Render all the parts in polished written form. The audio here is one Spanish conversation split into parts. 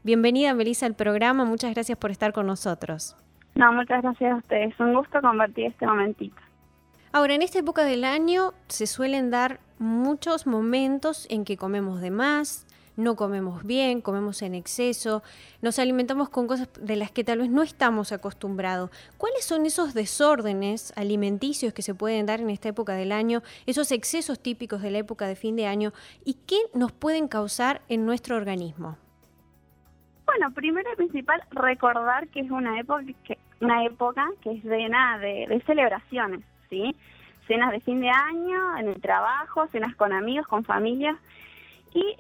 Bienvenida, Melissa, al programa. Muchas gracias por estar con nosotros. No, muchas gracias a ustedes. Un gusto compartir este momentito. Ahora, en esta época del año se suelen dar muchos momentos en que comemos de más, no comemos bien, comemos en exceso, nos alimentamos con cosas de las que tal vez no estamos acostumbrados. ¿Cuáles son esos desórdenes alimenticios que se pueden dar en esta época del año, esos excesos típicos de la época de fin de año, y qué nos pueden causar en nuestro organismo? Bueno, primero y principal, recordar que es una época que es llena de celebraciones, ¿sí? Cenas de fin de año, en el trabajo, cenas con amigos, con familias. Y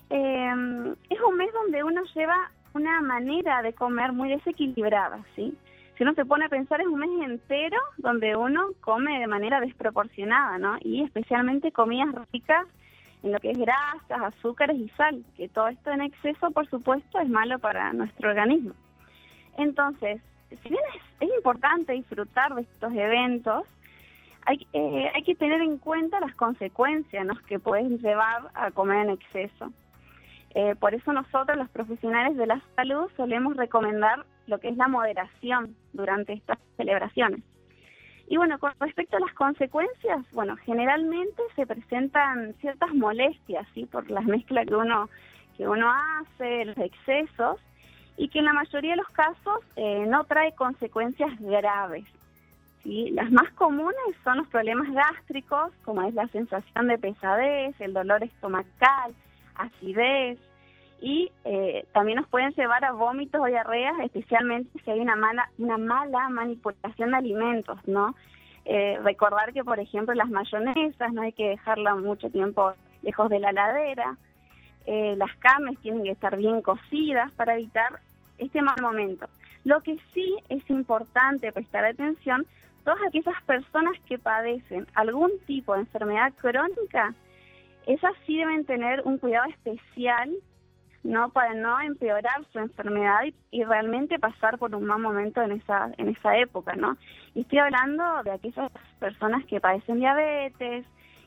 es un mes donde uno lleva una manera de comer muy desequilibrada, ¿sí? Si uno se pone a pensar, es un mes entero donde uno come de manera desproporcionada, ¿no? Y especialmente comidas ricas en lo que es grasas, azúcares y sal, que todo esto en exceso, por supuesto, es malo para nuestro organismo. Entonces, si bien es importante disfrutar de estos eventos, hay que tener en cuenta las consecuencias, ¿no?, que pueden llevar a comer en exceso. Por eso nosotros, los profesionales de la salud, solemos recomendar lo que es la moderación durante estas celebraciones. Y bueno, con respecto a las consecuencias, bueno, generalmente se presentan ciertas molestias, ¿sí?, por las mezclas que uno hace, los excesos, y que en la mayoría de los casos no trae consecuencias graves, ¿sí? Las más comunes son los problemas gástricos, como es la sensación de pesadez, el dolor estomacal, acidez, y también nos pueden llevar a vómitos o diarreas, especialmente si hay una mala manipulación de alimentos, ¿no? Recordar que, por ejemplo, las mayonesas no hay que dejarlas mucho tiempo lejos de la heladera. Las carnes tienen que estar bien cocidas para evitar este mal momento. Lo que sí es importante prestar atención, todas aquellas personas que padecen algún tipo de enfermedad crónica, esas sí deben tener un cuidado especial, ¿no?, para no empeorar su enfermedad y realmente pasar por un mal momento en esa época, ¿no? Y estoy hablando de aquellas personas que padecen diabetes,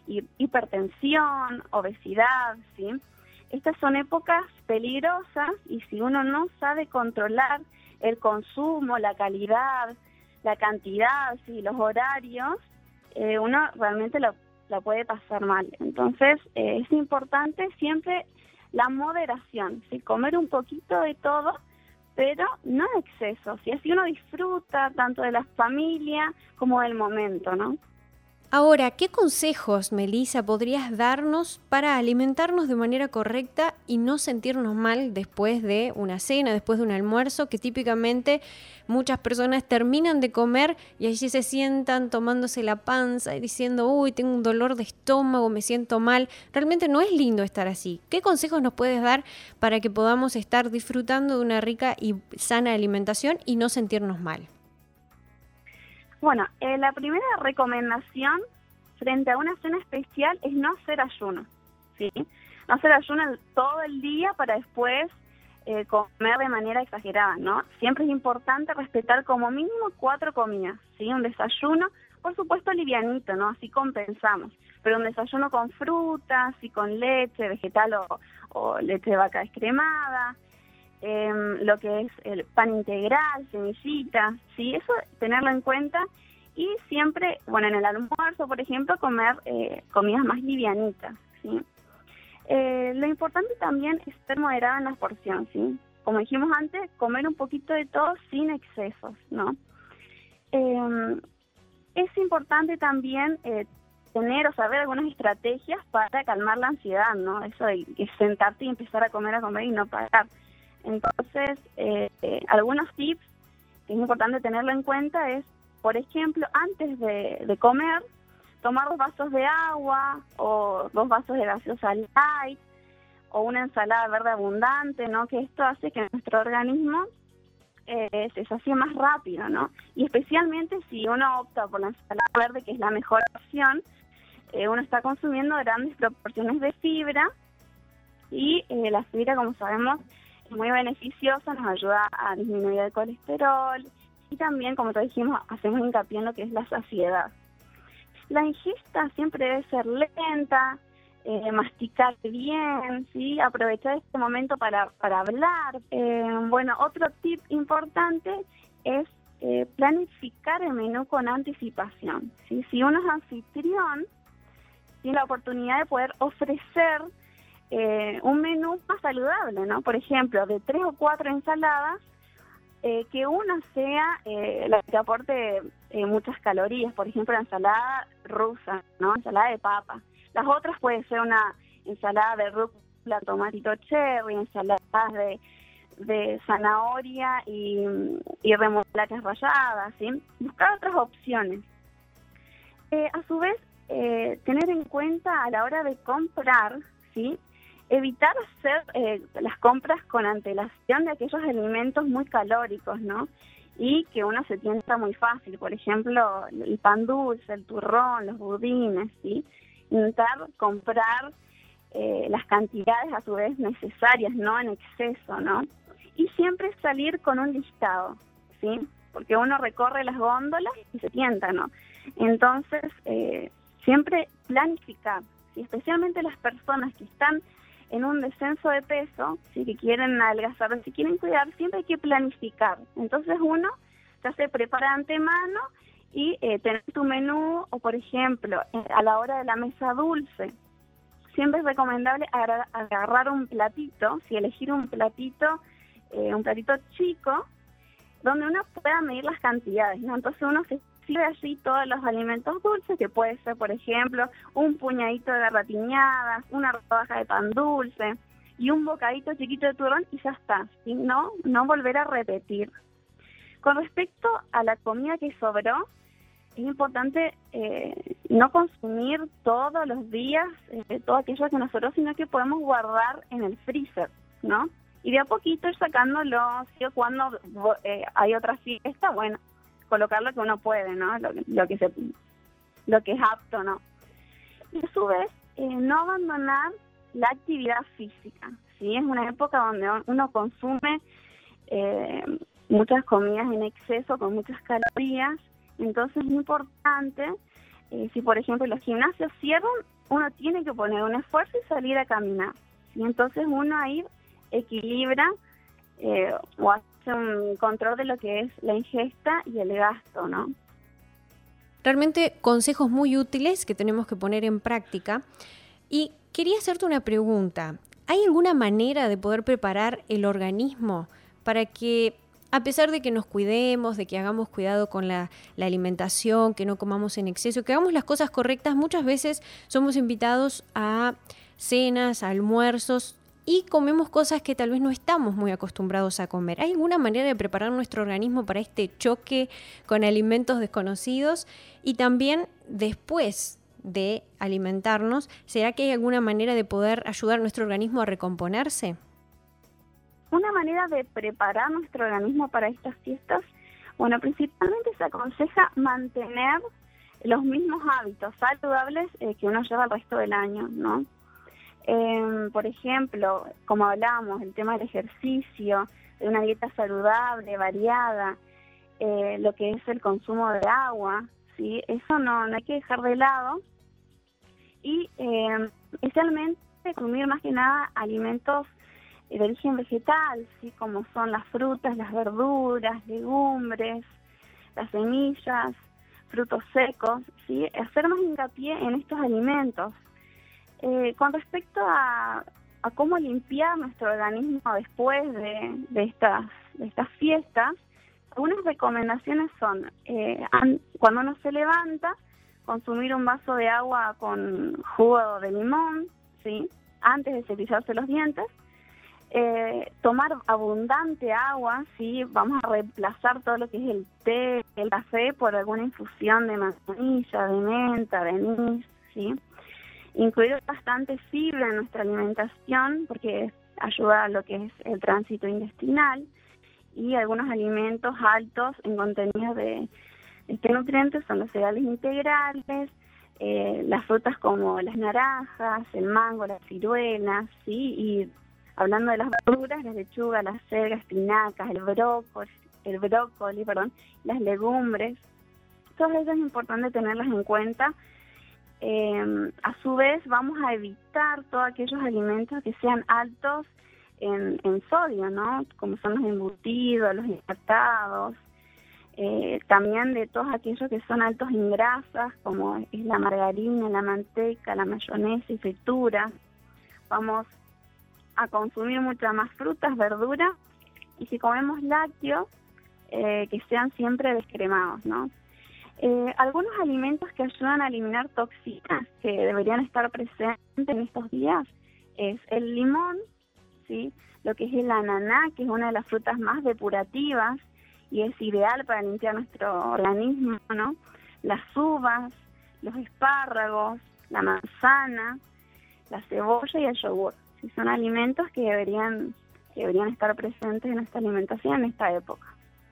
hipertensión, obesidad, ¿sí? Estas son épocas peligrosas y si uno no sabe controlar el consumo, la calidad, la cantidad, ¿sí?, los horarios, uno realmente la puede pasar mal. Entonces, es importante siempre la moderación, ¿sí?, comer un poquito de todo, pero no en exceso, ¿sí? Así uno disfruta tanto de la familia como del momento, ¿no? Ahora, ¿qué consejos, Melissa, podrías darnos para alimentarnos de manera correcta y no sentirnos mal después de una cena, después de un almuerzo, que típicamente muchas personas terminan de comer y allí se sientan tomándose la panza y diciendo, uy, tengo un dolor de estómago, me siento mal? Realmente no es lindo estar así. ¿Qué consejos nos puedes dar para que podamos estar disfrutando de una rica y sana alimentación y no sentirnos mal? Bueno, la primera recomendación frente a una cena especial es no hacer ayuno, ¿sí? No hacer ayuno todo el día para después comer de manera exagerada, ¿no? Siempre es importante respetar como mínimo 4 comidas, ¿sí? Un desayuno, por supuesto, livianito, ¿no? Así compensamos. Pero un desayuno con frutas y con leche vegetal o leche de vaca descremada, lo que es el pan integral, semillitas, ¿sí? Eso tenerlo en cuenta. Y siempre, bueno, en el almuerzo, por ejemplo, comer comidas más livianitas, ¿sí? Lo importante también es ser moderada en la porción, ¿sí? Como dijimos antes, comer un poquito de todo sin excesos, ¿no? Es importante también tener o saber algunas estrategias para calmar la ansiedad, ¿no? Eso de sentarte y empezar a comer y no parar. Entonces, algunos tips que es importante tenerlo en cuenta es, por ejemplo, antes de comer, tomar 2 vasos de agua o 2 vasos de gaseosa light o una ensalada verde abundante, ¿no? Que esto hace que nuestro organismo se sacie más rápido, ¿no? Y especialmente si uno opta por la ensalada verde, que es la mejor opción, uno está consumiendo grandes proporciones de fibra y la fibra, como sabemos, es muy beneficiosa, nos ayuda a disminuir el colesterol y también, como te dijimos, hacemos hincapié en lo que es la saciedad. La ingesta siempre debe ser lenta, masticar bien, ¿sí? Aprovechar este momento para hablar. Bueno, otro tip importante es planificar el menú con anticipación, ¿sí? Si uno es anfitrión, tiene la oportunidad de poder ofrecer un menú más saludable, ¿no? Por ejemplo, de 3 o 4 ensaladas, que una sea la que aporte muchas calorías, por ejemplo, la ensalada rusa, ¿no? Ensalada de papa. Las otras puede ser una ensalada de rúcula, tomatito cherry, ensaladas de zanahoria y remolachas ralladas, ¿sí? Buscar otras opciones. A su vez, tener en cuenta a la hora de comprar, ¿sí? Evitar hacer las compras con antelación de aquellos alimentos muy calóricos, ¿no? Y que uno se tienta muy fácil, por ejemplo, el pan dulce, el turrón, los budines, ¿sí? Intentar comprar las cantidades a su vez necesarias, no en exceso, ¿no? Y siempre salir con un listado, ¿sí? Porque uno recorre las góndolas y se tienta, ¿no? Entonces, siempre planificar, ¿sí? Especialmente las personas que están en un descenso de peso, si que quieren adelgazar, si quieren cuidar, siempre hay que planificar. Entonces uno ya se prepara de antemano y tener tu menú, o por ejemplo, a la hora de la mesa dulce, siempre es recomendable agarrar un platito, si elegir un platito chico, donde uno pueda medir las cantidades, ¿no? Entonces uno se sirve allí todos los alimentos dulces, que puede ser, por ejemplo, un puñadito de garratiñadas, una rodaja de pan dulce y un bocadito chiquito de turrón y ya está, ¿sí? No volver a repetir. Con respecto a la comida que sobró, es importante no consumir todos los días todo aquello que nos sobró, sino que podemos guardar en el freezer, ¿no? Y de a poquito ir sacándolo, ¿sí? Cuando hay otra fiesta, bueno, colocar lo que uno puede, ¿no? Lo que es apto, ¿no? Y a su vez, no abandonar la actividad física, ¿sí? Es una época donde uno consume muchas comidas en exceso, con muchas calorías, entonces es importante, si por ejemplo los gimnasios cierran, uno tiene que poner un esfuerzo y salir a caminar, ¿sí? Entonces uno ahí equilibra o hace un control de lo que es la ingesta y el gasto, ¿no? Realmente consejos muy útiles que tenemos que poner en práctica. Y quería hacerte una pregunta. ¿Hay alguna manera de poder preparar el organismo para que, a pesar de que nos cuidemos, de que hagamos cuidado con la alimentación, que no comamos en exceso, que hagamos las cosas correctas, muchas veces somos invitados a cenas, a almuerzos, y comemos cosas que tal vez no estamos muy acostumbrados a comer? ¿Hay alguna manera de preparar nuestro organismo para este choque con alimentos desconocidos? Y también, después de alimentarnos, ¿será que hay alguna manera de poder ayudar a nuestro organismo a recomponerse? Una manera de preparar nuestro organismo para estas fiestas, bueno, principalmente se aconseja mantener los mismos hábitos saludables que uno lleva el resto del año, ¿no? Por ejemplo, como hablábamos, el tema del ejercicio, de una dieta saludable, variada, lo que es el consumo de agua, ¿sí? Eso no hay que dejar de lado. Y especialmente consumir más que nada alimentos de origen vegetal, ¿sí? Como son las frutas, las verduras, legumbres, las semillas, frutos secos, ¿sí? Hacer más hincapié en estos alimentos. Con respecto a cómo limpiar nuestro organismo después de estas fiestas, algunas recomendaciones son, cuando uno se levanta, consumir un vaso de agua con jugo de limón, ¿sí? Antes de cepillarse los dientes, tomar abundante agua, ¿sí? Vamos a reemplazar todo lo que es el té, el café por alguna infusión de manzanilla, de menta, de anís, ¿sí? Incluir bastante fibra en nuestra alimentación porque ayuda a lo que es el tránsito intestinal, y algunos alimentos altos en contenido de nutrientes son los cereales integrales, las frutas como las naranjas, el mango, las ciruelas, ¿sí? Y hablando de las verduras, la lechuga, la acelga, espinacas, el brócoli, las legumbres. Todas ellas es importante tenerlas en cuenta A su vez vamos a evitar todos aquellos alimentos que sean altos en sodio, ¿no? Como son los embutidos, los enlatados, también de todos aquellos que son altos en grasas, como es la margarina, la manteca, la mayonesa y frituras. Vamos a consumir muchas más frutas, verduras, y si comemos lácteos, que sean siempre descremados, ¿no? Algunos alimentos que ayudan a eliminar toxinas que deberían estar presentes en estos días es el limón, ¿sí? Lo que es el ananá, que es una de las frutas más depurativas y es ideal para limpiar nuestro organismo, ¿no? Las uvas, los espárragos, la manzana, la cebolla y el yogur. Sí, son alimentos que deberían estar presentes en nuestra alimentación en esta época.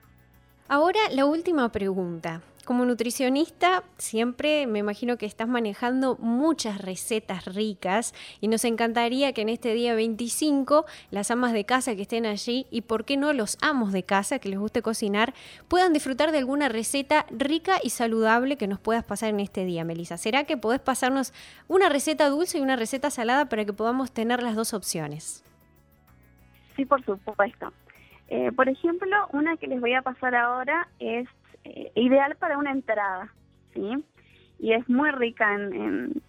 Ahora, la última pregunta. Como nutricionista, siempre me imagino que estás manejando muchas recetas ricas y nos encantaría que en este día 25 las amas de casa que estén allí y por qué no los amos de casa que les guste cocinar puedan disfrutar de alguna receta rica y saludable que nos puedas pasar en este día, Melissa. ¿Será que podés pasarnos una receta dulce y una receta salada para que podamos tener las dos opciones? Sí, por supuesto. Por ejemplo, una que les voy a pasar ahora es ideal para una entrada, ¿sí? Y es muy rica en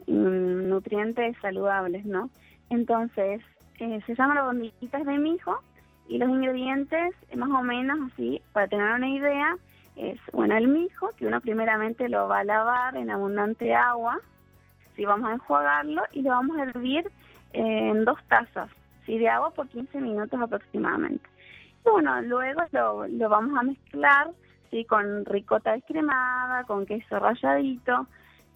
nutrientes saludables, ¿no? Entonces, se llama las bandillitas de mijo y los ingredientes, más o menos así, para tener una idea, es, bueno, el mijo, que uno primeramente lo va a lavar en abundante agua, ¿sí? Vamos a enjuagarlo y lo vamos a hervir en 2 tazas, ¿sí? De agua por 15 minutos aproximadamente. Y bueno, luego lo vamos a mezclar, ¿sí? Con ricota descremada, con queso ralladito,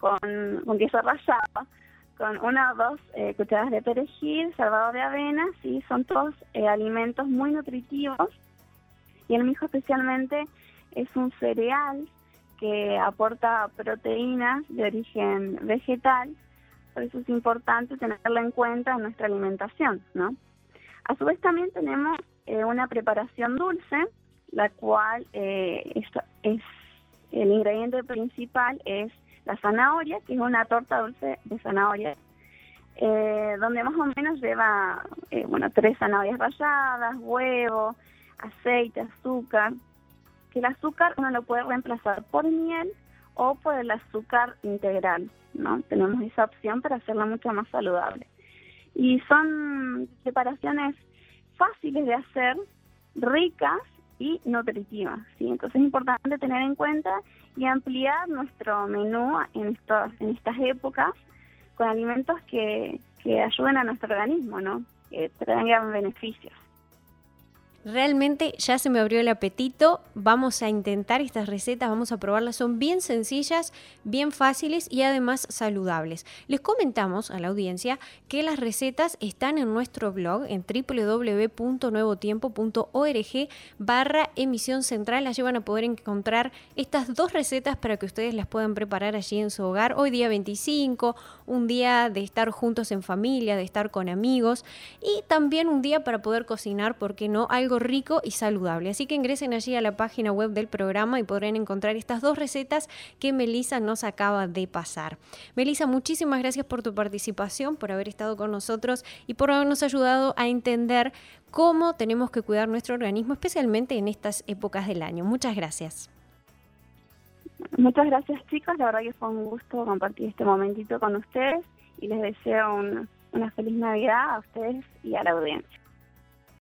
con queso rallado, con 1 o 2 cucharadas de perejil, salvado de avena, ¿sí? Son todos alimentos muy nutritivos y el mijo especialmente es un cereal que aporta proteínas de origen vegetal, por eso es importante tenerlo en cuenta en nuestra alimentación, ¿no? A su vez también tenemos una preparación dulce, la cual es el ingrediente principal es la zanahoria, que es una torta dulce de zanahoria, donde más o menos lleva 3 zanahorias ralladas, huevo, aceite, azúcar, que el azúcar uno lo puede reemplazar por miel o por el azúcar integral, ¿no? Tenemos esa opción para hacerla mucho más saludable. Y son preparaciones fáciles de hacer, ricas y nutritivas, ¿sí? Entonces es importante tener en cuenta y ampliar nuestro menú en estas épocas con alimentos que ayuden a nuestro organismo, ¿no? Que traigan beneficios. Realmente ya se me abrió el apetito, vamos a intentar estas recetas, vamos a probarlas, son bien sencillas, bien fáciles y además saludables. Les comentamos a la audiencia que las recetas están en nuestro blog en www.nuevotiempo.org/emisión central, allí van a poder encontrar estas 2 recetas para que ustedes las puedan preparar allí en su hogar. Hoy día 25, un día de estar juntos en familia, de estar con amigos y también un día para poder cocinar, ¿por qué no? Algo rico y saludable. Así que ingresen allí a la página web del programa y podrán encontrar estas 2 recetas que Melissa nos acaba de pasar. Melissa, muchísimas gracias por tu participación, por haber estado con nosotros y por habernos ayudado a entender cómo tenemos que cuidar nuestro organismo, especialmente en estas épocas del año. Muchas gracias. Muchas gracias, chicos. La verdad que fue un gusto compartir este momentito con ustedes y les deseo una feliz Navidad a ustedes y a la audiencia.